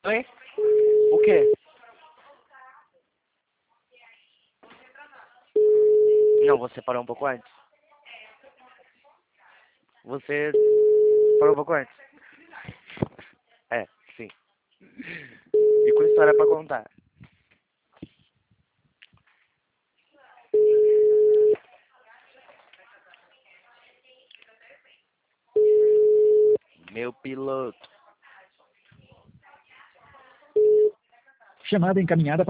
Oi? O quê? Não, você parou um pouco antes. Você parou um pouco antes. É, sim. E com história pra contar. Meu piloto. Chamada encaminhada